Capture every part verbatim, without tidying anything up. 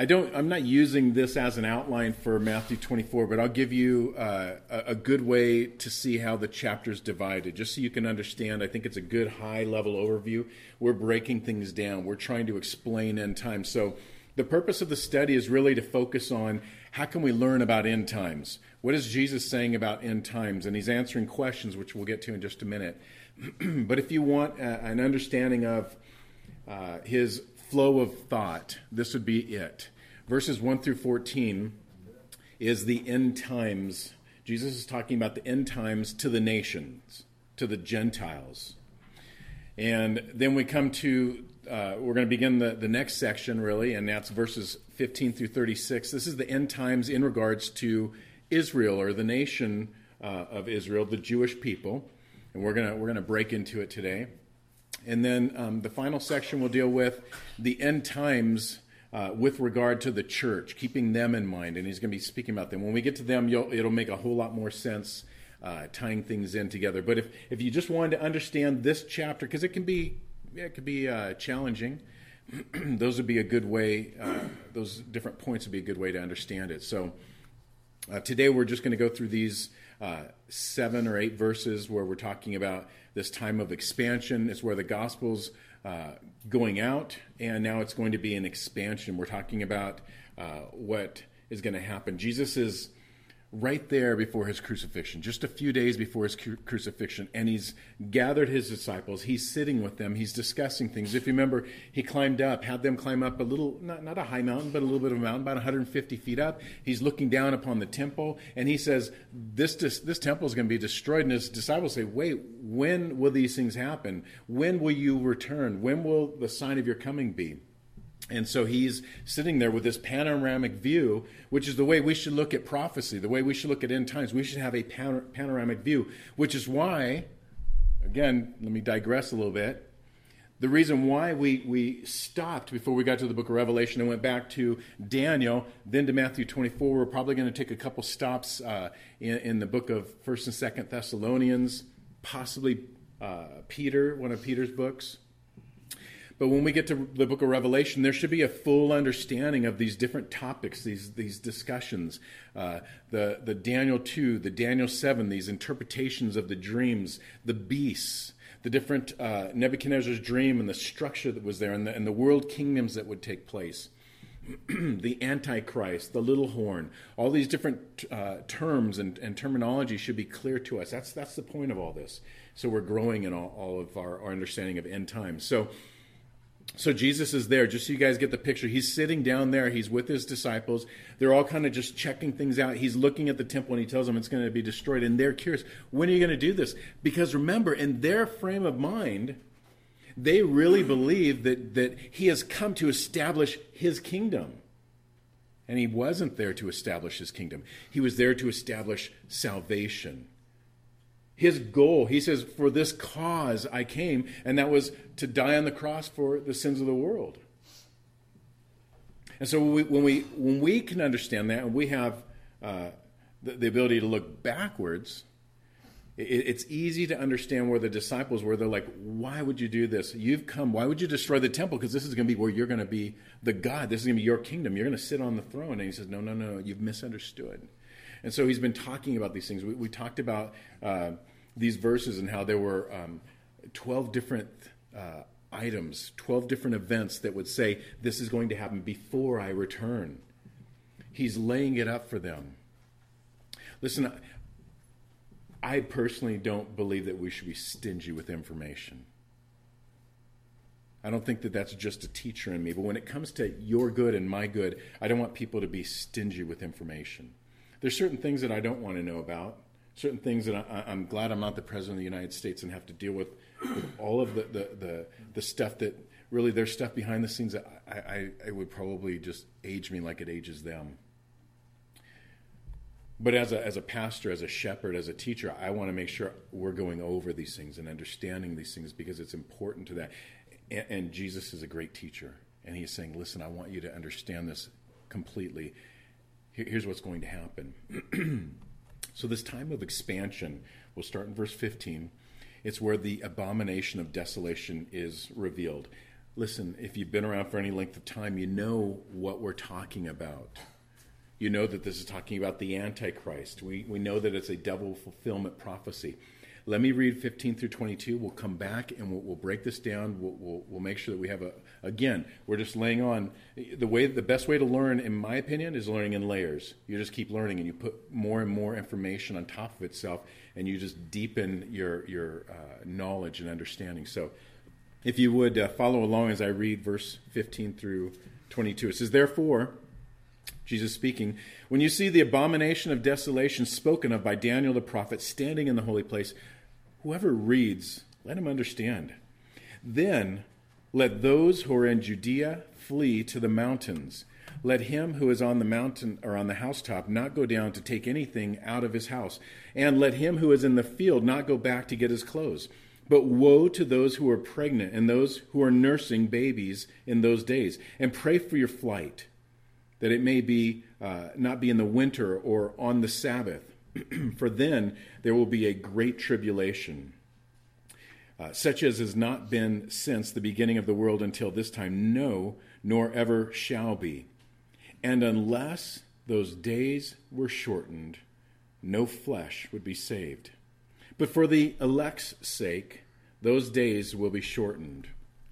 I don't. I'm not using this as an outline for Matthew twenty-four, but I'll give you uh, a, a good way to see how the chapter's divided, just so you can understand. I think it's a good high-level overview. We're breaking things down. We're trying to explain end times. So the purpose of the study is really to focus on how can we learn about end times. What is Jesus saying about end times? And he's answering questions, which we'll get to in just a minute. But if you want uh, an understanding of uh, his flow of thought, this would be it. Verses one through fourteen is the end times. Jesus is talking about the end times to the nations, to the Gentiles. And then we come to, uh, we're going to begin the, the next section, really, and that's verses fifteen through thirty-six. This is the end times in regards to Israel, or the nation uh, of Israel, the Jewish people. And we're going to we're going to break into it today. And then um, the final section will deal with the end times uh, with regard to the church, keeping them in mind. And he's going to be speaking about them. When we get to them, you'll, it'll make a whole lot more sense uh, tying things in together. But if, if you just wanted to understand this chapter, because it can be yeah, it can be uh, challenging, those would be a good way, uh, those different points would be a good way to understand it. So uh, today we're just going to go through these uh, seven or eight verses where we're talking about this time of expansion. It's where the gospel's uh, going out, and now it's going to be an expansion. We're talking about uh, what is going to happen. Jesus is right there before his crucifixion, just a few days before his cru- crucifixion, and he's gathered his disciples. He's sitting with them. He's discussing things. If you remember, he climbed up, had them climb up a little, not, not a high mountain, but a little bit of a mountain, about one hundred fifty feet up. He's looking down upon the temple, and he says, this, this, this temple is going to be destroyed. And his disciples say, wait, when will these things happen? When will you return? When will the sign of your coming be? And so he's sitting there with this panoramic view, which is the way we should look at prophecy, the way we should look at end times. We should have a pan- panoramic view, which is why, again, let me digress a little bit. The reason why we, we stopped before we got to the book of Revelation and went back to Daniel, then to Matthew twenty-four, we're probably going to take a couple stops uh, in, in the book of First and Second Thessalonians, possibly uh, Peter, one of Peter's books. But when we get to the book of Revelation, there should be a full understanding of these different topics, these these discussions. Uh, the, the Daniel two, the Daniel seven, these interpretations of the dreams, the beasts, the different uh, Nebuchadnezzar's dream and the structure that was there, and the, and the world kingdoms that would take place. The Antichrist, the little horn, all these different uh, terms and, and terminology should be clear to us. That's, that's the point of all this. So we're growing in all, all of our, our understanding of end times. So So Jesus is there, just so you guys get the picture. He's sitting down there. He's with his disciples. They're all kind of just checking things out. He's looking at the temple, and he tells them it's going to be destroyed. And they're curious, when are you going to do this? Because remember, in their frame of mind, they really believe that, that he has come to establish his kingdom. And he wasn't there to establish his kingdom. He was there to establish salvation. His goal, he says, for this cause I came, and that was to die on the cross for the sins of the world. And so when we when we, when we can understand that, and we have uh, the, the ability to look backwards, it, it's easy to understand where the disciples were. They're like, why would you do this? You've come, why would you destroy the temple? Because this is going to be where you're going to be the God. This is going to be your kingdom. You're going to sit on the throne. And he says, no, no, no, you've misunderstood. And so he's been talking about these things. We, we talked about uh, these verses and how there were um, twelve different uh, items, twelve different events that would say, this is going to happen before I return. He's laying it up for them. Listen, I personally don't believe that we should be stingy with information. I don't think that that's just a teacher in me. But when it comes to your good and my good, I don't want people to be stingy with information. There's certain things that I don't want to know about, certain things that I, I'm glad I'm not the President of the United States and have to deal with, with all of the, the, the, the stuff that, really there's stuff behind the scenes that I, I, I would probably just age me like it ages them. But as a, as a pastor, as a shepherd, as a teacher, I want to make sure we're going over these things and understanding these things because it's important to that. And, and Jesus is a great teacher. And he's saying, listen, I want you to understand this completely. Here's what's going to happen. So this time of expansion, we'll start in verse fifteen. It's where the abomination of desolation is revealed. listen, if you've been around for any length of time, you know what we're talking about. You know that this is talking about the Antichrist. We, we know that it's a double fulfillment prophecy. Let me read fifteen through twenty-two. We'll come back and we'll, we'll break this down. We'll, we'll, we'll make sure that we have a, again, we're just laying on, the way, the best way to learn, in my opinion, is learning in layers. You just keep learning and you put more and more information on top of itself and you just deepen your, your uh, knowledge and understanding. So if you would uh, follow along as I read verse fifteen through twenty-two. It says, therefore, Jesus speaking, when you see the abomination of desolation spoken of by Daniel the prophet standing in the holy place, whoever reads, let him understand. Then let those who are in Judea flee to the mountains. Let him who is on the mountain or on the housetop not go down to take anything out of his house. And let him who is in the field not go back to get his clothes. But woe to those who are pregnant and those who are nursing babies in those days. And pray for your flight, that it may be uh, not be in the winter or on the Sabbath. For then there will be a great tribulation, uh, such as has not been since the beginning of the world until this time, no, nor ever shall be. And unless those days were shortened, no flesh would be saved. But for the elect's sake, those days will be shortened.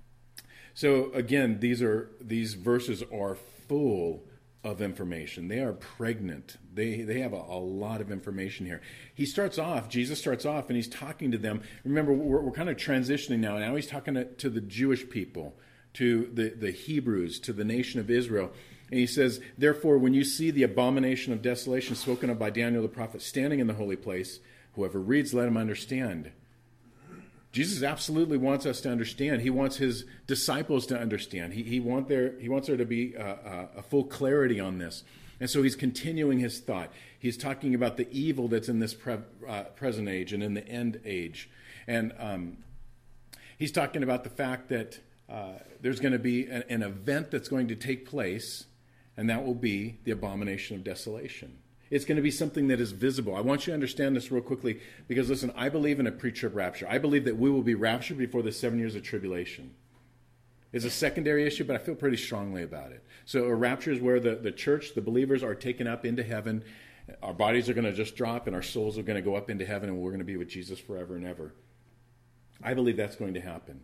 So again, these are these verses are full of information. They are pregnant. They they have a, a lot of information here. He starts off, Jesus starts off, and he's talking to them. Remember, we're, we're kind of transitioning now. Now he's talking to, to the Jewish people, to the, the Hebrews, to the nation of Israel. And he says, therefore, when you see the abomination of desolation spoken of by Daniel the prophet standing in the holy place, whoever reads, let him understand. Jesus absolutely wants us to understand. He wants his disciples to understand. He, he, want there, he wants there to be a, a, a full clarity on this. And so he's continuing his thought. He's talking about the evil that's in this pre, uh, present age and in the end age. And um, he's talking about the fact that uh, there's going to be an, an event that's going to take place, and that will be the abomination of desolation. It's going to be something that is visible. I want you to understand this real quickly because, listen, I believe in a pre-trib rapture. I believe that we will be raptured before the seven years of tribulation. It's a secondary issue, but I feel pretty strongly about it. So a rapture is where the, the church, the believers, are taken up into heaven. Our bodies are going to just drop, and our souls are going to go up into heaven, and we're going to be with Jesus forever and ever. I believe that's going to happen.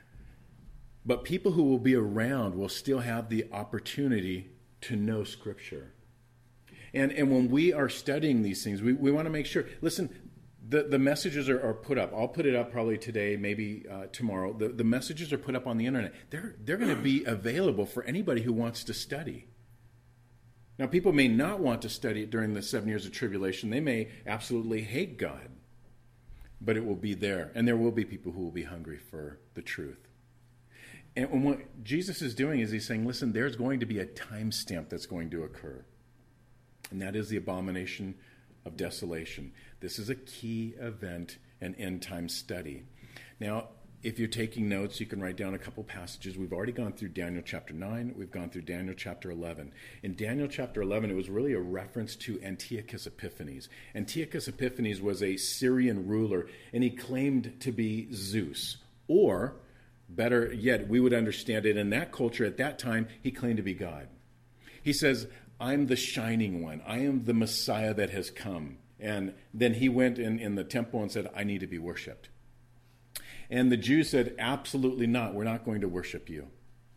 But people who will be around will still have the opportunity to know Scripture. And and when we are studying these things, we, we want to make sure, listen, the, the messages are, are put up. I'll put it up probably today, maybe uh, tomorrow. The, the messages are put up on the internet. They're, they're going to be available for anybody who wants to study. Now, people may not want to study it during the seven years of tribulation. They may absolutely hate God. But it will be there. And there will be people who will be hungry for the truth. And what Jesus is doing is he's saying, listen, there's going to be a timestamp that's going to occur. And that is the abomination of desolation. This is a key event and end-time study. Now, if you're taking notes, you can write down a couple passages. We've already gone through Daniel chapter nine. We've gone through Daniel chapter eleven. In Daniel chapter eleven, it was really a reference to Antiochus Epiphanes. Antiochus Epiphanes was a Syrian ruler, and he claimed to be Zeus. Or, better yet, we would understand it in that culture at that time, he claimed to be God. He says, I'm the shining one. I am the Messiah that has come. And then he went in, in the temple and said, I need to be worshipped. And the Jews said, absolutely not. We're not going to worship you.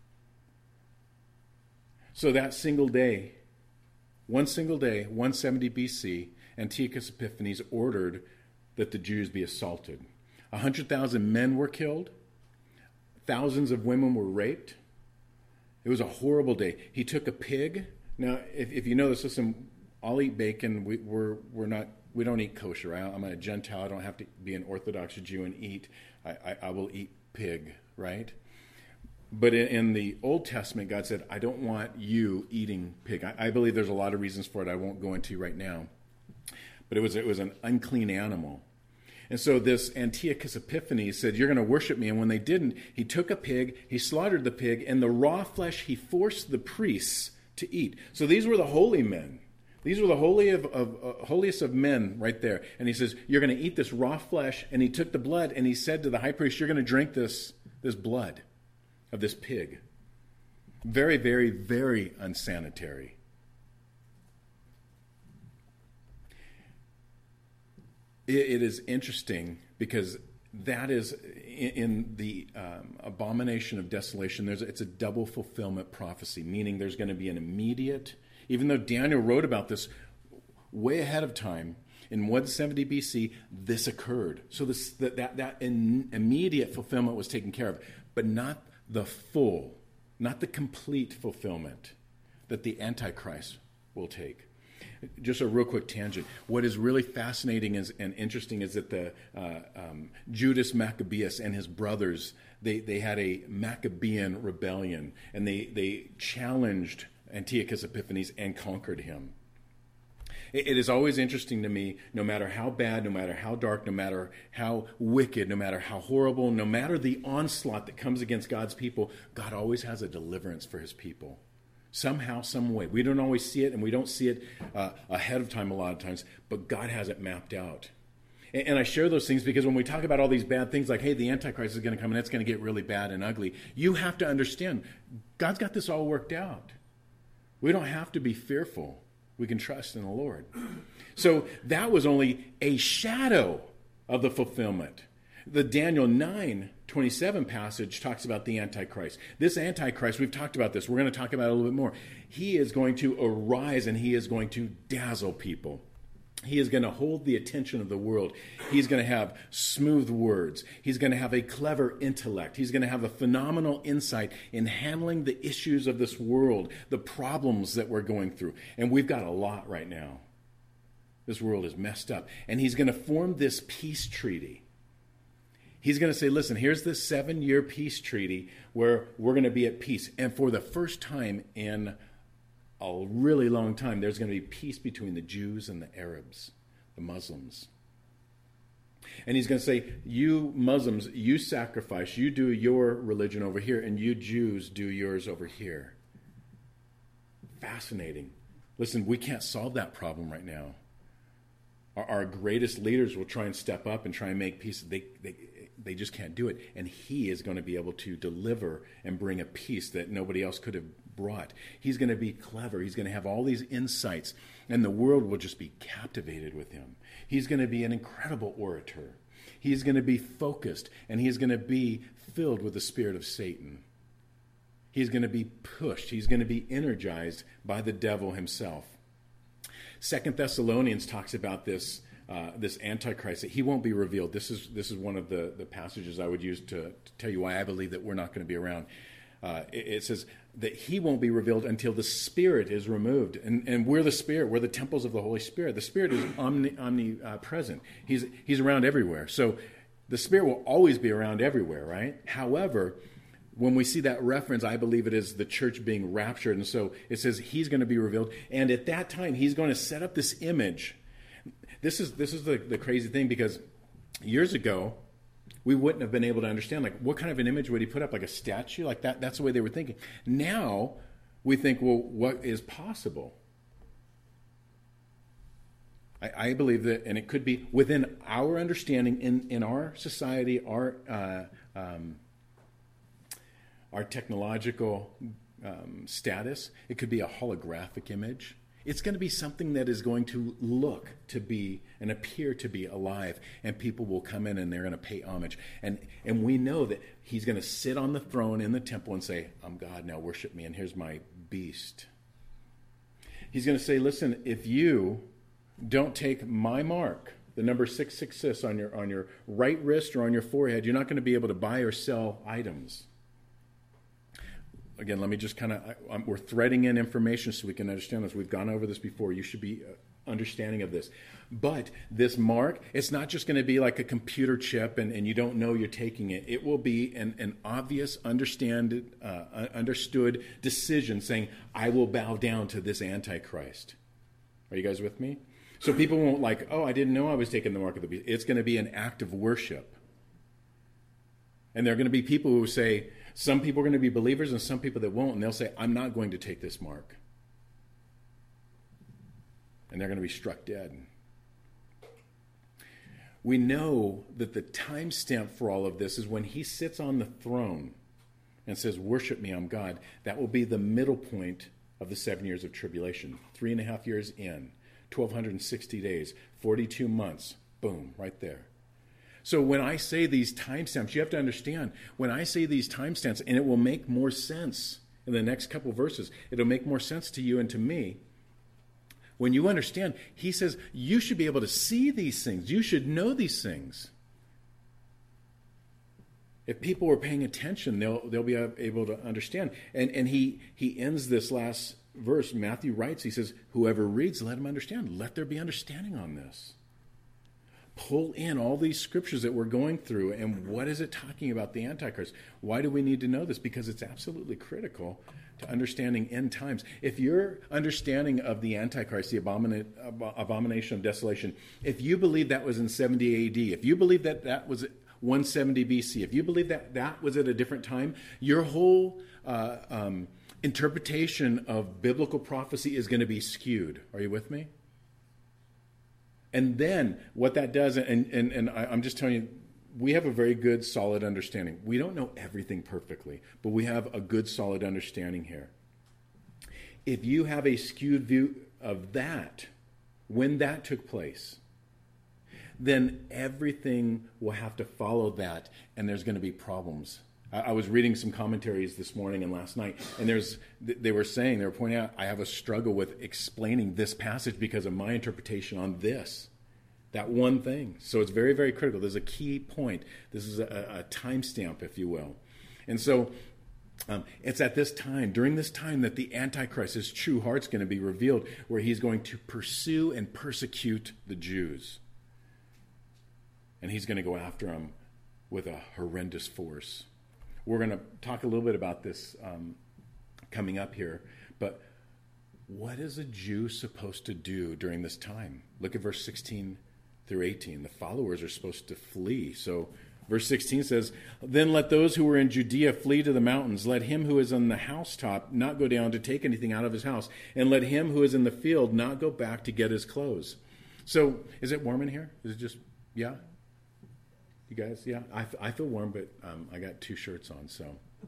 So that single day, one single day, one seventy B C, Antiochus Epiphanes ordered that the Jews be assaulted. one hundred thousand men were killed. Thousands of women were raped. It was a horrible day. He took a pig. Now, if, if you know this, listen, I'll eat bacon. We, we're we're not we don't eat kosher. I, I'm a Gentile. I don't have to be an Orthodox Jew and eat. I, I, I will eat pig, right? But in, in the Old Testament, God said, I don't want you eating pig. I, I believe there's a lot of reasons for it I won't go into right now. But it was it was an unclean animal. And so this Antiochus Epiphanes said, you're going to worship me. And when they didn't, he took a pig, he slaughtered the pig, and the raw flesh he forced the priests to eat. So these were the holy men. These were the holy of, of uh, holiest of men right there. And he says, you're going to eat this raw flesh. And he took the blood and he said to the high priest, you're going to drink this, this blood. of this pig. Very, very, very unsanitary. It, it is interesting because that is in, in the um, abomination of desolation. There's it's a double fulfillment prophecy, meaning there's going to be an immediate. Even though Daniel wrote about this way ahead of time, in one seventy B C, this occurred. So this that that, that in, immediate fulfillment was taken care of, but not the full, not the complete fulfillment that the Antichrist will take. Just a real quick tangent. What is really fascinating is, and interesting is that the uh, um, Judas Maccabeus and his brothers, they, they had a Maccabean rebellion, and they, they challenged Antiochus Epiphanes and conquered him. It, it is always interesting to me, no matter how bad, no matter how dark, no matter how wicked, no matter how horrible, no matter the onslaught that comes against God's people, God always has a deliverance for his people. Somehow, some way. We don't always see it, and we don't see it uh, ahead of time a lot of times, but God has it mapped out. And, and I share those things because when we talk about all these bad things, like, hey, the Antichrist is going to come and it's going to get really bad and ugly, you have to understand, God's got this all worked out. We don't have to be fearful. We can trust in the Lord. So that was only a shadow of the fulfillment. The Daniel nine twenty-seven passage talks about the Antichrist. This Antichrist, we've talked about this. We're going to talk about it a little bit more. He is going to arise and he is going to dazzle people. He is going to hold the attention of the world. He's going to have smooth words. He's going to have a clever intellect. He's going to have a phenomenal insight in handling the issues of this world, the problems that we're going through. And we've got a lot right now. This world is messed up. And he's going to form this peace treaty. He's going to say, listen, here's this seven-year peace treaty where we're going to be at peace. And for the first time in a really long time, there's going to be peace between the Jews and the Arabs, the Muslims. And he's going to say, you Muslims, you sacrifice, you do your religion over here, and you Jews do yours over here. Fascinating. Listen, we can't solve that problem right now. Our, our greatest leaders will try and step up and try and make peace. They, they, they just can't do it. And he is going to be able to deliver and bring a peace that nobody else could have brought. He's going to be clever. He's going to have all these insights, and the world will just be captivated with him. He's going to be an incredible orator. He's going to be focused, and he's going to be filled with the spirit of Satan. He's going to be pushed. He's going to be energized by the devil himself. Second Thessalonians talks about this uh, this Antichrist, that he won't be revealed. This is this is one of the, the passages I would use to, to tell you why I believe that we're not going to be around. Uh, it, it says that he won't be revealed until the Spirit is removed. And, and we're the Spirit. We're the temples of the Holy Spirit. The Spirit is omni, omnipresent. Uh, he's, he's around everywhere. So the Spirit will always be around everywhere, right? However, when we see that reference, I believe it is the church being raptured. And so it says he's going to be revealed. And at that time, he's going to set up this image. This is this is the, the crazy thing, because years ago, we wouldn't have been able to understand, like, what kind of an image would he put up? Like a statue? Like that? That's the way they were thinking. Now, we think, well, what is possible? I, I believe that, and it could be within our understanding, in, in our society, our uh, um, our technological um, status, it could be a holographic image. It's going to be something that is going to look to be and appear to be alive, and people will come in and they're going to pay homage. And and we know that he's going to sit on the throne in the temple and say, I'm God, now worship me, and here's my beast. He's going to say, listen, if you don't take my mark, the number six six six on your on your right wrist or on your forehead, you're not going to be able to buy or sell items. Again, let me just kind of, we're threading in information so we can understand this. We've gone over this before. You should be understanding of this. But this mark, it's not just going to be like a computer chip and, and you don't know you're taking it. It will be an, an obvious, understand, uh, understood decision saying, I will bow down to this Antichrist. Are you guys with me? So people won't like, oh, I didn't know I was taking the mark of the beast. It's going to be an act of worship. And there are going to be people who say, some people are going to be believers and some people that won't, and they'll say, I'm not going to take this mark. And they're going to be struck dead. We know that the timestamp for all of this is when he sits on the throne, and says, worship me, I'm God, that will be the middle point of the seven years of tribulation. Three and a half years in, twelve sixty days, forty-two months, boom, right there. So when I say these timestamps, you have to understand, when I say these timestamps, and it will make more sense in the next couple verses, it'll make more sense to you and to me. When you understand, he says, you should be able to see these things. You should know these things. If people were paying attention, they'll they'll be able to understand. And and he he ends this last verse. Matthew writes, he says, whoever reads, let him understand. Let there be understanding on this. Pull in all these scriptures that we're going through, and what is it talking about the Antichrist? Why do we need to know this? Because it's absolutely critical to understanding end times. If your understanding of the Antichrist, the abomina- abomination of desolation, if you believe that was in seventy A D, if you believe that that was one seventy B C, if you believe that that was at a different time, your whole uh, um, interpretation of biblical prophecy is going to be skewed. Are you with me? And then what that does, and, and, and I, I'm just telling you, we have a very good, solid understanding. We don't know everything perfectly, but we have a good, solid understanding here. If you have a skewed view of that, when that took place, then everything will have to follow that, and there's going to be problems. I, I was reading some commentaries this morning and last night, and there's they were saying, they were pointing out, I have a struggle with explaining this passage because of my interpretation on this, that one thing. So it's very, very critical. There's a key point. This is a, a timestamp, if you will. And so um, it's at this time, during this time, that the Antichrist, his true heart's going to be revealed, where he's going to pursue and persecute the Jews. And he's going to go after them with a horrendous force. We're going to talk a little bit about this um, coming up here. But what is a Jew supposed to do during this time? Look at verse sixteen through eighteen. The followers are supposed to flee. So verse sixteen says, then let those who were in Judea flee to the mountains. Let him who is on the housetop not go down to take anything out of his house. And let him who is in the field not go back to get his clothes. So is it warm in here? Is it just, yeah? You guys, yeah, I, I feel warm, but um, I got two shirts on, so.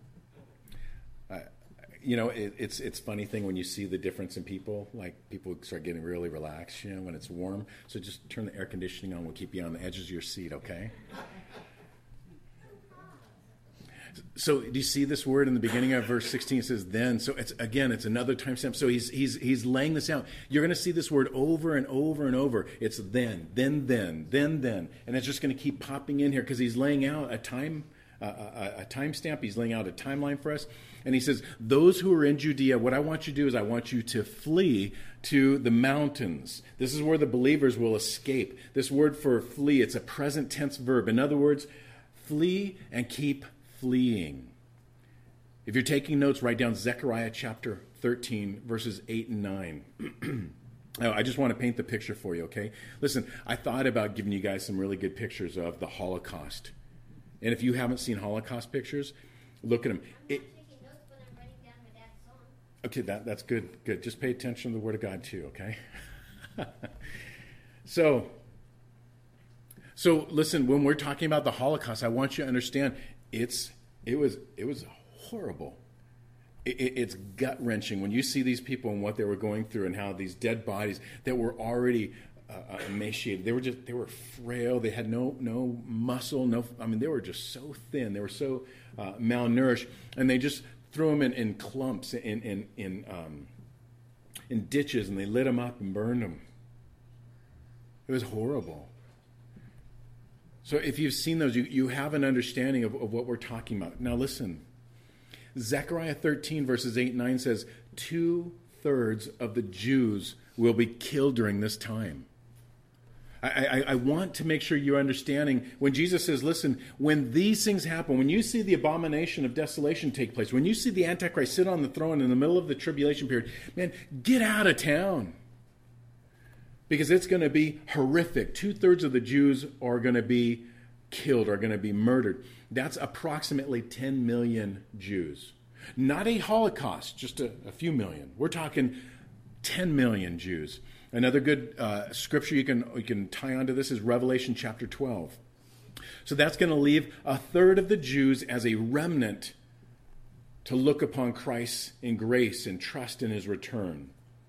I, you know, it, it's it's funny thing when you see the difference in people. Like, people start getting really relaxed, you know, when it's warm. So just turn the air conditioning on. We'll keep you on the edges of your seat, okay? So do you see this word in the beginning of verse sixteen? It says then. So it's again, it's another timestamp. So he's he's he's laying this out. You're going to see this word over and over and over. It's then, then, then, then, then, and it's just going to keep popping in here because he's laying out a time uh, a, a timestamp. He's laying out a timeline for us, and he says, "Those who are in Judea, what I want you to do is I want you to flee to the mountains. This is where the believers will escape." This word for flee, it's a present tense verb. In other words, flee and keep fleeing. If you're taking notes, write down Zechariah chapter thirteen, verses eight and nine. I just want to paint the picture for you, okay? Listen, I thought about giving you guys some really good pictures of the Holocaust. And if you haven't seen Holocaust pictures, look at them. It, okay, that, that's good, good. Just pay attention to the Word of God too, okay? so, so listen, when we're talking about the Holocaust, I want you to understand It's it was it was horrible. It, it, it's gut wrenching when you see these people and what they were going through, and how these dead bodies that were already uh, emaciated. They were just they were frail. They had no no muscle. No, I mean they were just so thin. They were so uh, malnourished, and they just threw them in, in clumps in in in um, in ditches, and they lit them up and burned them. It was horrible. So if you've seen those, you, you have an understanding of, of what we're talking about. Now listen, Zechariah thirteen verses eight and nine says, two-thirds of the Jews will be killed during this time. I, I, I want to make sure you're understanding when Jesus says, listen, when these things happen, when you see the abomination of desolation take place, when you see the Antichrist sit on the throne in the middle of the tribulation period, man, get out of town. Because it's going to be horrific. Two-thirds of the Jews are going to be killed, are going to be murdered. That's approximately ten million Jews. Not a Holocaust, just a, a few million. We're talking ten million Jews. Another good uh, scripture you can, you can tie onto this is Revelation chapter twelve. So that's going to leave a third of the Jews as a remnant to look upon Christ in grace and trust in his return.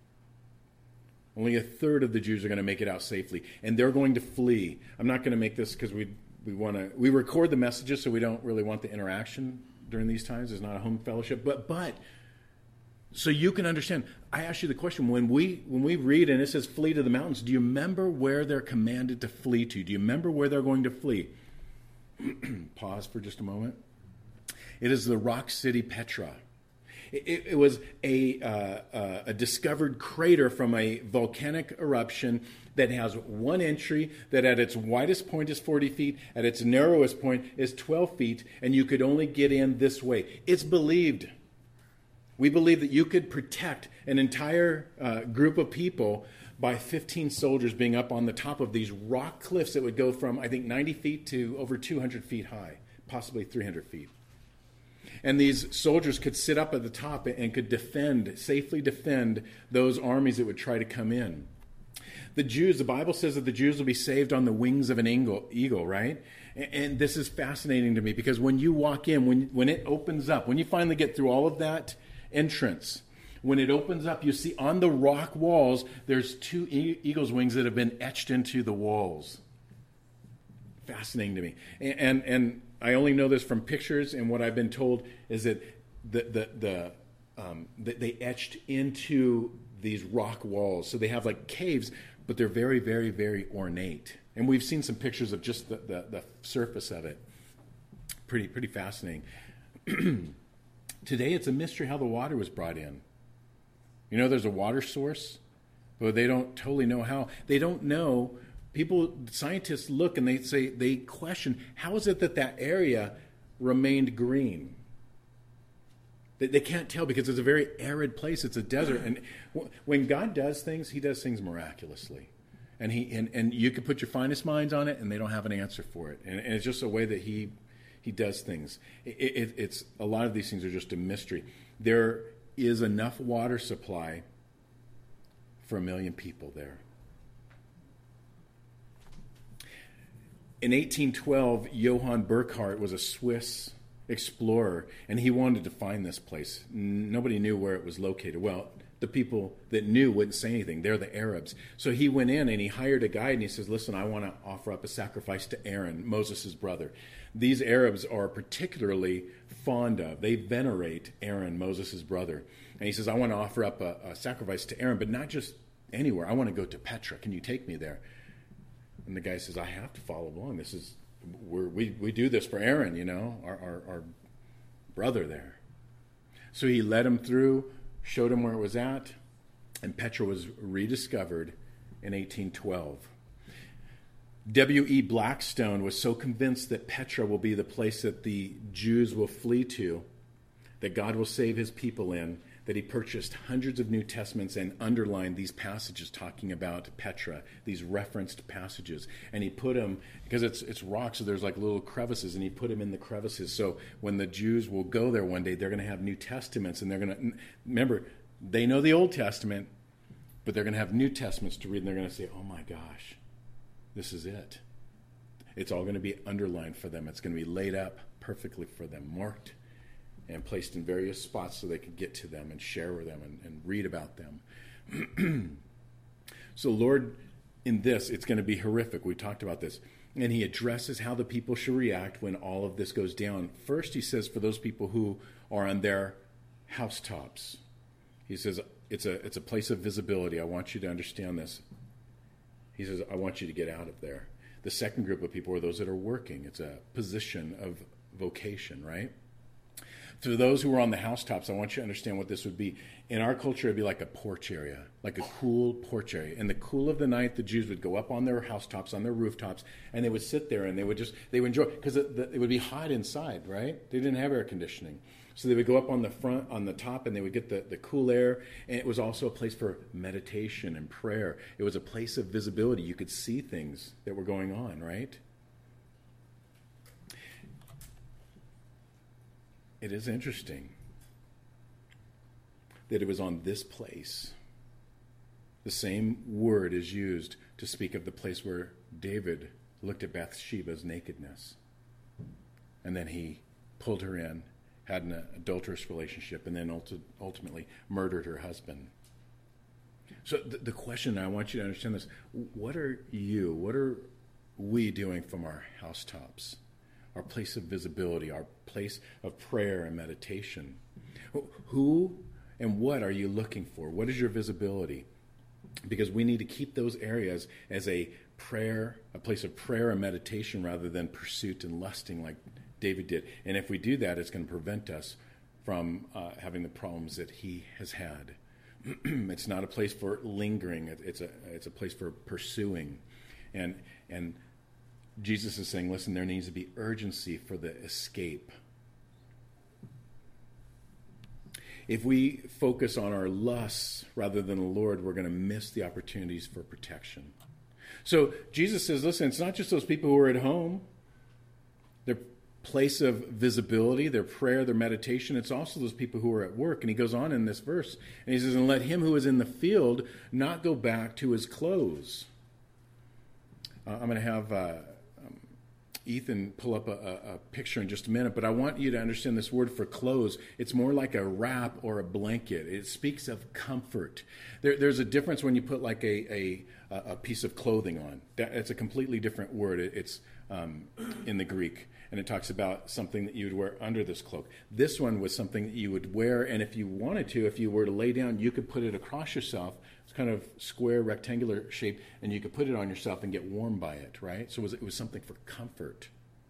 Only a third of the Jews are going to make it out safely, and they're going to flee. I'm not going to make this because we we want to we record the messages, so we don't really want the interaction during these times. It's not a home fellowship, but but so you can understand. I asked you the question when we when we read and it says flee to the mountains. Do you remember where they're commanded to flee to? Do you remember where they're going to flee? Pause for just a moment. It is the rock city Petra. It, it was a, uh, uh, a discovered crater from a volcanic eruption that has one entry that at its widest point is forty feet, at its narrowest point is twelve feet, and you could only get in this way. It's believed. We believe that you could protect an entire uh, group of people by fifteen soldiers being up on the top of these rock cliffs that would go from, I think, ninety feet to over two hundred feet high, possibly three hundred feet. And these soldiers could sit up at the top and could defend, safely defend those armies that would try to come in. The Jews, the Bible says that the Jews will be saved on the wings of an eagle, eagle, right? And, and this is fascinating to me because when you walk in, when, when it opens up, when you finally get through all of that entrance, when it opens up, you see on the rock walls, there's two e- eagle's wings that have been etched into the walls. Fascinating to me. And, and, and I only know this from pictures, and what I've been told is that the the, the um, that they etched into these rock walls. So they have like caves, but they're very, very, very ornate. And we've seen some pictures of just the, the, the surface of it. Pretty, pretty fascinating. Today, it's a mystery how the water was brought in. You know, there's a water source, but they don't totally know how. They don't know. People, scientists look and they say, they question, how is it that that area remained green? They, they can't tell because it's a very arid place. It's a desert. And w- when God does things, he does things miraculously. And he and, and you can put your finest minds on it and they don't have an answer for it. And, and it's just a way that he he does things. It, it, it's a lot of these things are just a mystery. There is enough water supply for a million people there. In eighteen twelve, Johann Burckhardt was a Swiss explorer, and he wanted to find this place. Nobody knew where it was located. Well, the people that knew wouldn't say anything. They're the Arabs. So he went in and he hired a guide, and he says, listen, I want to offer up a sacrifice to Aaron, Moses' brother. These Arabs are particularly fond of, they venerate Aaron, Moses' brother. And he says, I want to offer up a, a sacrifice to Aaron, but not just anywhere. I want to go to Petra. Can you take me there? And the guy says, I have to follow along. This is, we're, we we do this for Aaron, you know, our, our, our brother there. So he led him through, showed him where it was at, and Petra was rediscovered in eighteen twelve. W E Blackstone was so convinced that Petra will be the place that the Jews will flee to, that God will save his people in, that he purchased hundreds of New Testaments and underlined these passages talking about Petra, these referenced passages. And he put them, because it's it's rock, so there's like little crevices, and he put them in the crevices. So when the Jews will go there one day, they're going to have New Testaments, and they're going to, remember, they know the Old Testament, but they're going to have New Testaments to read, and they're going to say, oh my gosh, this is it. It's all going to be underlined for them. It's going to be laid up perfectly for them, marked and placed in various spots so they could get to them and share with them and, and read about them. So Lord, in this, it's going to be horrific. We talked about this. And he addresses how the people should react when all of this goes down. First, he says for those people who are on their housetops, he says, it's a, it's a place of visibility. I want you to understand this. He says, I want you to get out of there. The second group of people are those that are working. It's a position of vocation, right? To those who are on the housetops, I want you to understand what this would be. In our culture, it'd be like a porch area, like a cool porch area. In the cool of the night, the Jews would go up on their housetops, on their rooftops, and they would sit there and they would just, they would enjoy, because it, it would be hot inside, right? They didn't have air conditioning. So they would go up on the front, on the top, and they would get the, the cool air. And it was also a place for meditation and prayer. It was a place of visibility. You could see things that were going on, right? It is interesting that it was on this place. The same word is used to speak of the place where David looked at Bathsheba's nakedness. And then he pulled her in had an adulterous relationship, and then ulti- ultimately murdered her husband. So the, the question, I want you to understand this, what are you, what are we doing from our housetops, our place of visibility, our place of prayer and meditation? Who and what are you looking for? What is your visibility? Because we need to keep those areas as a prayer, a place of prayer and meditation rather than pursuit and lusting like David did. And if we do that, it's going to prevent us from uh, having the problems that he has had. It's not a place for lingering. It's a it's a place for pursuing. And and Jesus is saying, listen, there needs to be urgency for the escape. If we focus on our lusts rather than the Lord, we're going to miss the opportunities for protection. So Jesus says, listen, it's not just those people who are at home, their place of visibility, their prayer, their meditation. It's also those people who are at work. And he goes on in this verse, and he says, and let him who is in the field not go back to his clothes. Uh, I'm going to have uh, um, Ethan pull up a, a, a picture in just a minute, but I want you to understand this word for clothes. It's more like a wrap or a blanket. It speaks of comfort. There, there's a difference when you put like a, a, a piece of clothing on. That, it's a completely different word. It, it's um, in the Greek. And it talks about something that you would wear under this cloak. This one was something that you would wear, and if you wanted to, if you were to lay down, you could put it across yourself. It's kind of square, rectangular shape, and you could put it on yourself and get warm by it, right? So it was, it was something for comfort.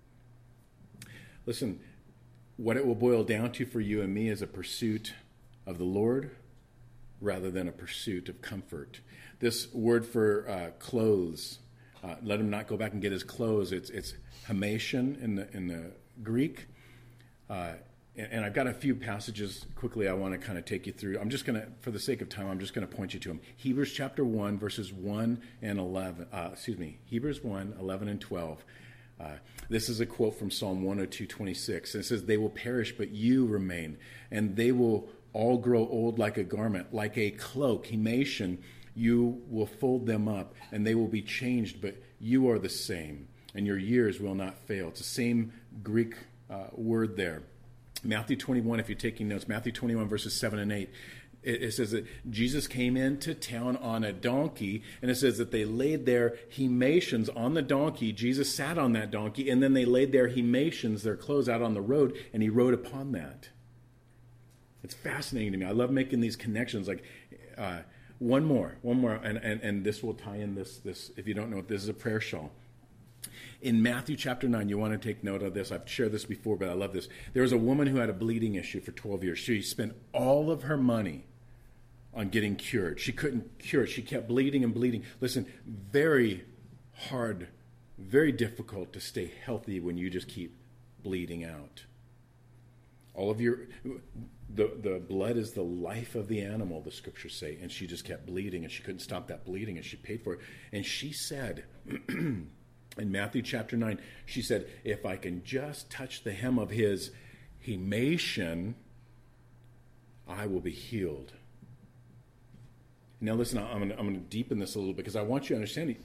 Listen, what it will boil down to for you and me is a pursuit of the Lord rather than a pursuit of comfort. This word for uh, clothes, uh, let him not go back and get his clothes. It's it's Hamation in the in the Greek, uh, and, and I've got a few passages quickly I want to kind of take you through. I'm just going to, for the sake of time, I'm just going to point you to them. Hebrews chapter one, verses one and eleven. Uh, excuse me, Hebrews one, eleven and twelve. Uh, this is a quote from Psalm one oh two, twenty-six. It says, "They will perish, but you remain, and they will all grow old like a garment, like a cloak." Hamation, you will fold them up, and they will be changed, but you are the same, and your years will not fail. It's the same Greek uh, word there. Matthew twenty-one, if you're taking notes, Matthew twenty-one, verses seven and eight, it, it says that Jesus came into town on a donkey, and it says that they laid their hemations on the donkey. Jesus sat on that donkey, and then they laid their hemations, their clothes, out on the road, and he rode upon that. It's fascinating to me. I love making these connections. Like, uh, one more, one more, and, and, and this will tie in this, this, if you don't know it, this is a prayer shawl. In Matthew chapter nine, you want to take note of this. I've shared this before, but I love this. There was a woman who had a bleeding issue for twelve years. She spent all of her money on getting cured. She couldn't cure it. She kept bleeding and bleeding. Listen, very hard, very difficult to stay healthy when you just keep bleeding out. All of your, the, the blood is the life of the animal, the scriptures say. And she just kept bleeding, and she couldn't stop that bleeding, and she paid for it. And she said, in Matthew chapter nine, she said, if I can just touch the hem of his hemation, I will be healed. Now listen, I'm going to, I'm going to deepen this a little bit, because I want you to understand,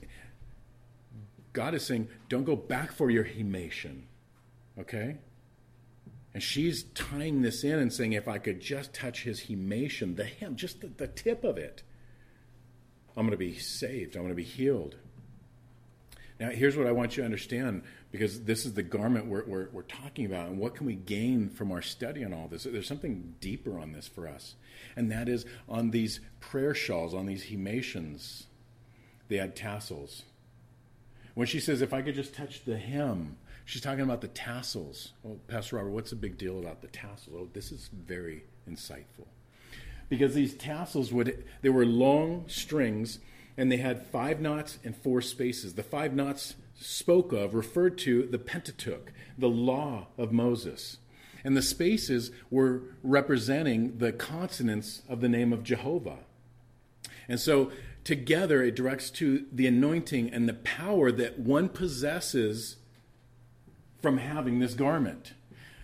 God is saying, don't go back for your hemation, okay? And she's tying this in and saying, if I could just touch his hemation, the hem, just the, the tip of it, I'm going to be saved. I'm going to be healed. Now, here's what I want you to understand, because this is the garment we're, we're, we're talking about, and what can we gain from our study on all this? There's something deeper on this for us, and that is on these prayer shawls, on these hemations, they had tassels. When she says, if I could just touch the hem, she's talking about the tassels. Oh, Pastor Robert, what's the big deal about the tassels? Oh, this is very insightful. Because these tassels, would they were long strings, and they had five knots and four spaces. The five knots spoke of, referred to the Pentateuch, the law of Moses. And the spaces were representing the consonants of the name of Jehovah. And so together it directs to the anointing and the power that one possesses from having this garment.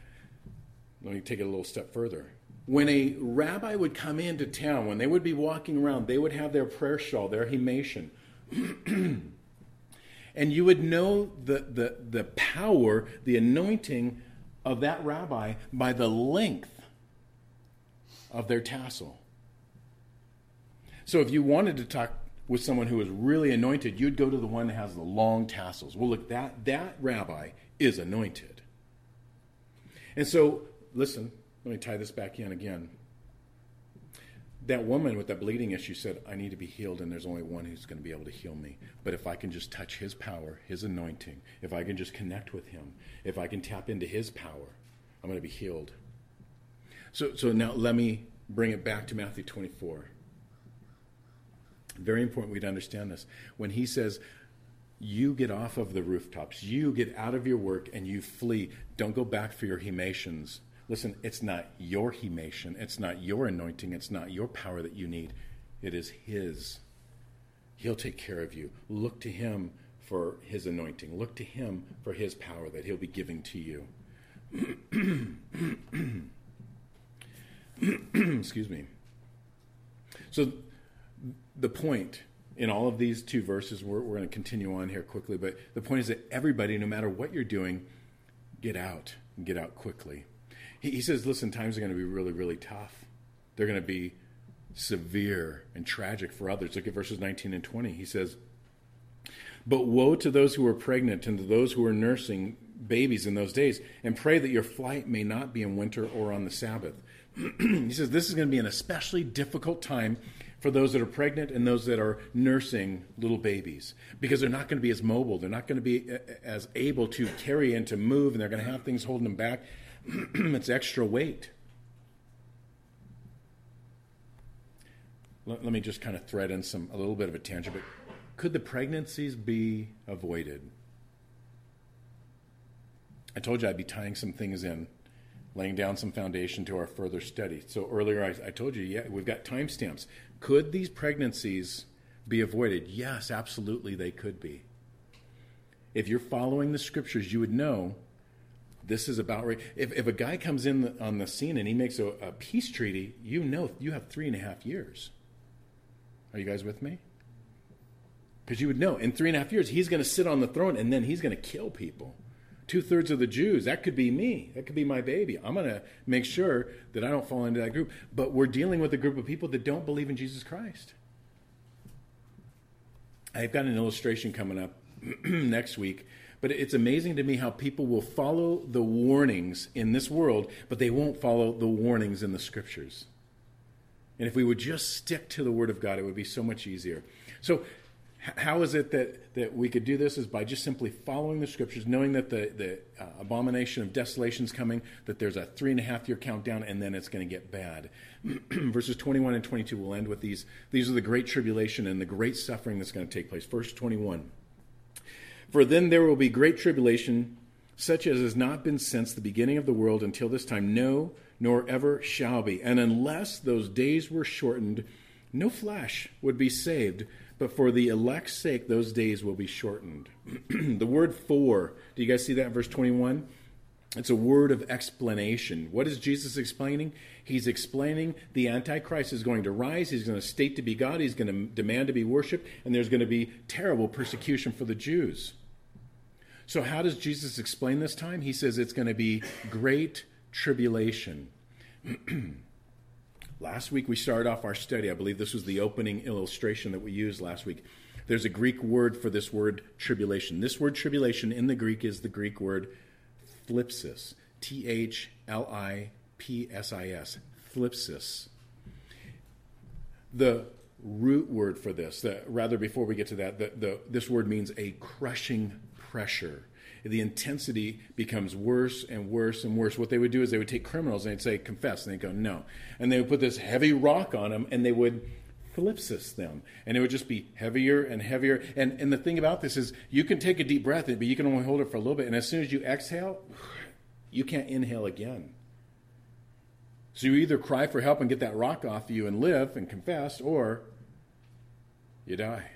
Let me take it a little step further. When a rabbi would come into town, when they would be walking around, they would have their prayer shawl, their hemation. And you would know the, the, the power, the anointing of that rabbi by the length of their tassel. So if you wanted to talk with someone who was really anointed, you'd go to the one that has the long tassels. Well, look, that, that rabbi is anointed. And so, listen, let me tie this back in again. That woman with that bleeding issue said, I need to be healed, and there's only one who's going to be able to heal me. But if I can just touch his power, his anointing, if I can just connect with him, if I can tap into his power, I'm going to be healed. So, so now let me bring it back to Matthew twenty-four. Very important we to understand this. When he says, you get off of the rooftops, you get out of your work, and you flee, don't go back for your hemations. Listen, it's not your hemation, it's not your anointing, it's not your power that you need. It is his. He'll take care of you. Look to him for his anointing. Look to him for his power that he'll be giving to you. Excuse me. So the point in all of these two verses, we're, we're going to continue on here quickly, but the point is that everybody, no matter what you're doing, get out and get out quickly. He, he says, listen, times are going to be really, really tough. They're going to be severe and tragic for others. Look at verses nineteen and twenty. He says, but woe to those who are pregnant and to those who are nursing babies in those days, and pray that your flight may not be in winter or on the Sabbath. He says this is going to be an especially difficult time for those that are pregnant and those that are nursing little babies, because they're not going to be as mobile. They're not going to be as able to carry and to move, and they're going to have things holding them back. It's extra weight. Let, let me just kind of thread in some a little bit of a tangent, but could the pregnancies be avoided? I told you I'd be tying some things in, laying down some foundation to our further study. So earlier I, I told you, yeah, we've got timestamps. Could these pregnancies be avoided? Yes, absolutely they could be. If you're following the scriptures, you would know this is about right. If, if a guy comes in the, on the scene and he makes a, a peace treaty, you know you have three and a half years. Are you guys with me? Because you would know in three and a half years, he's going to sit on the throne and then he's going to kill people. Two-thirds of the Jews, that could be me. That could be my baby. I'm going to make sure that I don't fall into that group. But we're dealing with a group of people that don't believe in Jesus Christ. I've got an illustration coming up next week. But it's amazing to me how people will follow the warnings in this world, but they won't follow the warnings in the scriptures. And if we would just stick to the Word of God, it would be so much easier. So how is it that, that we could do this? Is by just simply following the scriptures, knowing that the, the uh, abomination of desolation is coming, that there's a three and a half year countdown, and then it's going to get bad. Verses twenty-one and twenty-two will end with these. These are the great tribulation and the great suffering that's going to take place. Verse twenty-one. For then there will be great tribulation, such as has not been since the beginning of the world until this time, no, nor ever shall be. And unless those days were shortened, no flesh would be saved. But for the elect's sake, those days will be shortened. The word for, do you guys see that in verse twenty-one? It's a word of explanation. What is Jesus explaining? He's explaining the Antichrist is going to rise. He's going to state to be God. He's going to demand to be worshipped. And there's going to be terrible persecution for the Jews. So how does Jesus explain this time? He says it's going to be great tribulation. Last week we started off our study. I believe this was the opening illustration that we used last week. There's a Greek word for this word tribulation. This word tribulation in the Greek is the Greek word thlipsis. T H L I P S I S. Thlipsis. The root word for this, the, rather before we get to that, the, the, this word means a crushing pressure. The intensity becomes worse and worse and worse. What they would do is they would take criminals and they'd say, confess. And they'd go, no. And they would put this heavy rock on them and they would thlipsis them. And it would just be heavier and heavier. And, and the thing about this is you can take a deep breath, but you can only hold it for a little bit. And as soon as you exhale, you can't inhale again. So you either cry for help and get that rock off you and live and confess, or you die.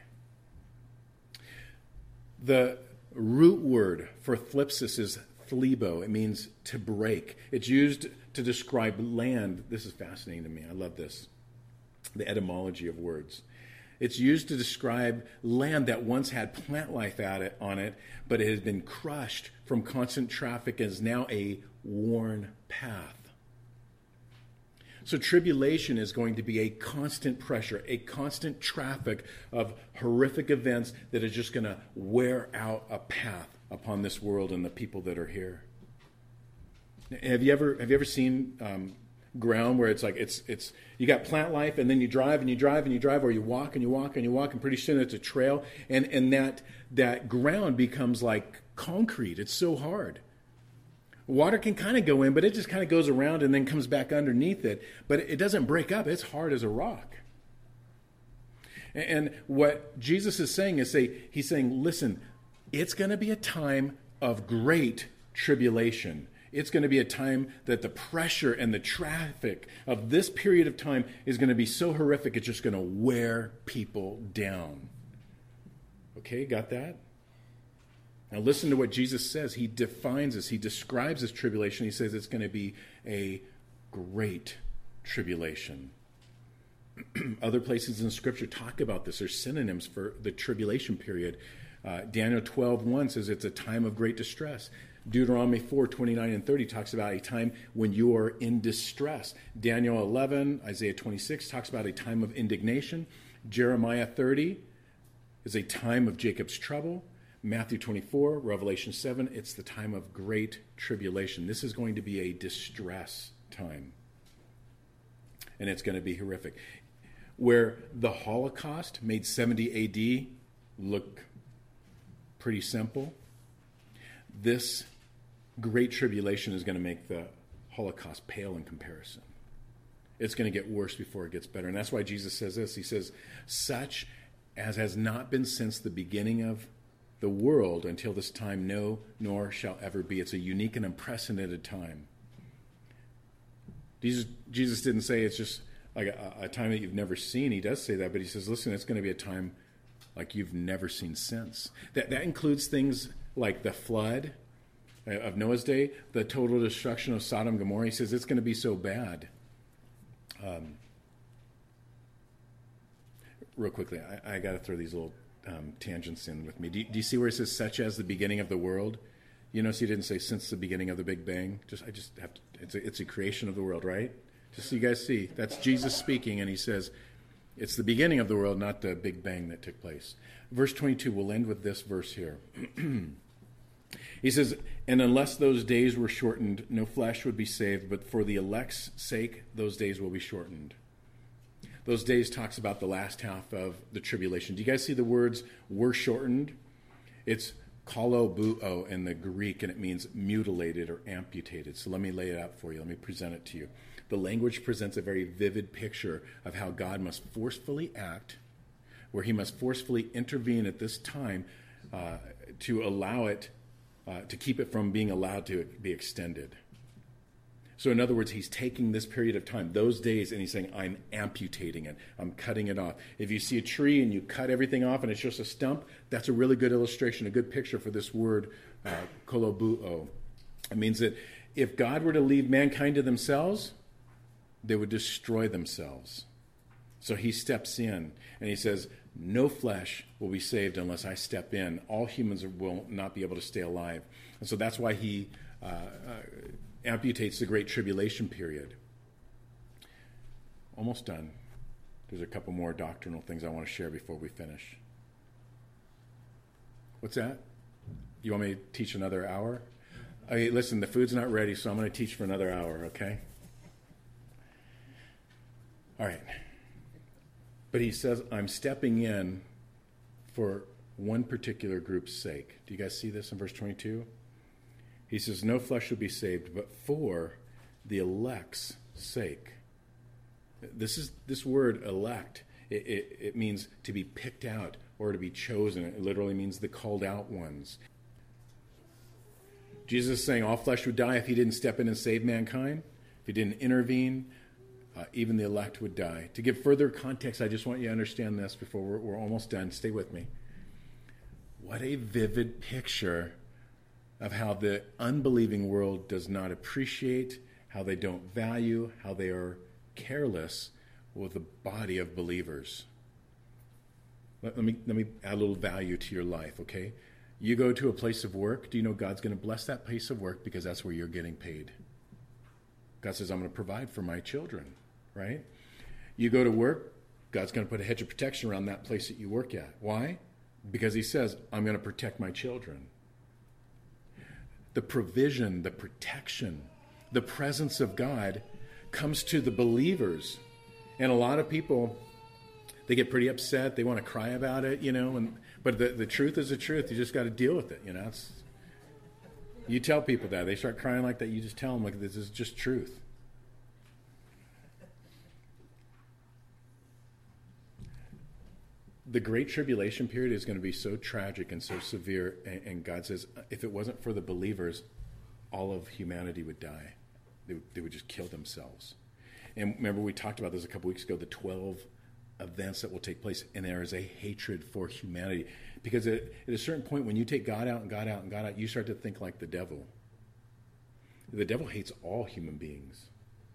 The root word for thlipsis is thlebo. It means to break. It's used to describe land. This is fascinating to me. I love this. The etymology of words. It's used to describe land that once had plant life at it, on it, but it has been crushed from constant traffic and is now a worn path. So tribulation is going to be a constant pressure, a constant traffic of horrific events that is just going to wear out a path upon this world and the people that are here. Have you ever have you ever seen um, ground where it's like it's it's you got plant life, and then you drive and you drive and you drive, or you walk and you walk and you walk, and pretty soon it's a trail, and and that that ground becomes like concrete. It's so hard. Water can kind of go in, but it just kind of goes around and then comes back underneath it. But it doesn't break up. It's hard as a rock. And what Jesus is saying is, say he's saying, listen, it's going to be a time of great tribulation. It's going to be a time that the pressure and the traffic of this period of time is going to be so horrific, it's just going to wear people down. Okay, got that? Now listen to what Jesus says. He defines this. He describes this tribulation. He says it's going to be a great tribulation. Other places in Scripture talk about this. There's synonyms for the tribulation period. Uh, Daniel twelve one says it's a time of great distress. Deuteronomy four twenty-nine and thirty talks about a time when you are in distress. Daniel eleven, Isaiah twenty-six talks about a time of indignation. Jeremiah thirty is a time of Jacob's trouble. Matthew twenty-four, Revelation seven, it's the time of great tribulation. This is going to be a distress time. And it's going to be horrific. Where the Holocaust made seventy A D look pretty simple, this great tribulation is going to make the Holocaust pale in comparison. It's going to get worse before it gets better. And that's why Jesus says this. He says, such as has not been since the beginning of the world until this time, no, nor shall ever be. It's a unique and unprecedented time. Jesus, Jesus didn't say it's just like a, a time that you've never seen. He does say that, but he says, listen, it's going to be a time like you've never seen since. That, that includes things like the flood of Noah's day, the total destruction of Sodom and Gomorrah. He says it's going to be so bad. Um, real quickly, I, I got to throw these little Um, tangents in with me. Do you, do you see where it says such as the beginning of the world? You notice he didn't say since the beginning of the Big Bang. Just I just have to, it's a, it's a creation of the world, right? Just so you guys see, that's Jesus speaking, and he says it's the beginning of the world, not the Big Bang that took place. Verse twenty-two, we'll end with this verse here. He says, and unless those days were shortened, no flesh would be saved, but for the elect's sake, those days will be shortened. Those days talks about the last half of the tribulation. Do you guys see the words were shortened? It's kolobuo in the Greek, and it means mutilated or amputated. So let me lay it out for you. Let me present it to you. The language presents a very vivid picture of how God must forcefully act, where he must forcefully intervene at this time uh, to allow it, uh, to keep it from being allowed to be extended. So in other words, he's taking this period of time, those days, and he's saying, I'm amputating it. I'm cutting it off. If you see a tree and you cut everything off and it's just a stump, that's a really good illustration, a good picture for this word, uh, kolobuo. It means that if God were to leave mankind to themselves, they would destroy themselves. So he steps in and he says, no flesh will be saved unless I step in. All humans will not be able to stay alive. And so that's why he uh, uh, amputates the Great Tribulation period. Almost done. There's a couple more doctrinal things I want to share before we finish. What's that? You want me to teach another hour? Okay, listen, the food's not ready, so I'm going to teach for another hour, okay? All right. But he says, I'm stepping in for one particular group's sake. Do you guys see this in verse twenty-two? He says, no flesh will be saved, but for the elect's sake. This is this word elect. It, it, it means to be picked out or to be chosen. It literally means the called out ones. Jesus is saying all flesh would die if he didn't step in and save mankind. If he didn't intervene, uh, even the elect would die. To give further context, I just want you to understand this before we're, we're almost done. Stay with me. What a vivid picture of how the unbelieving world does not appreciate, how they don't value, how they are careless with the body of believers. Let, let me let me add a little value to your life, okay? You go to a place of work. Do you know God's going to bless that place of work because that's where you're getting paid? God says, I'm going to provide for my children, right? You go to work, God's going to put a hedge of protection around that place that you work at. Why? Because he says, I'm going to protect my children. The provision, the protection, the presence of God comes to the believers. And a lot of people, they get pretty upset. They want to cry about it, you know, and but the, the truth is the truth. You just got to deal with it, you know. It's, you tell people that. They start crying like that. You just tell them, like, this is just truth. The Great Tribulation period is going to be so tragic and so severe, and, and God says, if it wasn't for the believers, all of humanity would die. They, they would just kill themselves. And remember, we talked about this a couple weeks ago, the twelve events that will take place, and there is a hatred for humanity. Because at, at a certain point, when you take God out and God out and God out, you start to think like the devil. The devil hates all human beings.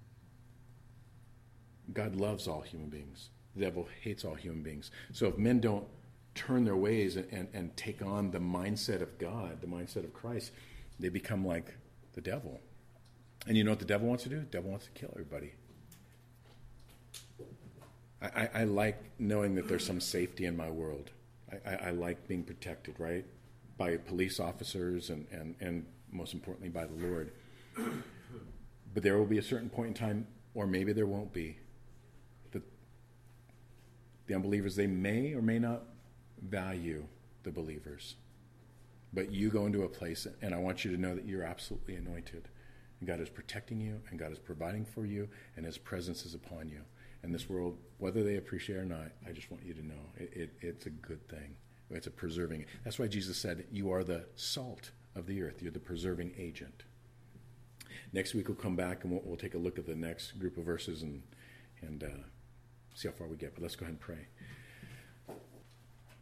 God loves all human beings. The devil hates all human beings. So if men don't turn their ways and, and, and take on the mindset of God, the mindset of Christ, they become like the devil. And you know what the devil wants to do? The devil wants to kill everybody. I, I like knowing that there's some safety in my world. I, I, I like being protected, right? By police officers and, and, and most importantly by the Lord. But there will be a certain point in time, or maybe there won't be, that the unbelievers, they may or may not value the believers. But you go into a place, and I want you to know that you're absolutely anointed. And God is protecting you, and God is providing for you, and his presence is upon you. In this world, whether they appreciate it or not, I just want you to know it, it, it's a good thing. It's a preserving. That's why Jesus said, you are the salt of the earth. You're the preserving agent. Next week we'll come back and we'll, we'll take a look at the next group of verses and, and uh, see how far we get. But let's go ahead and pray.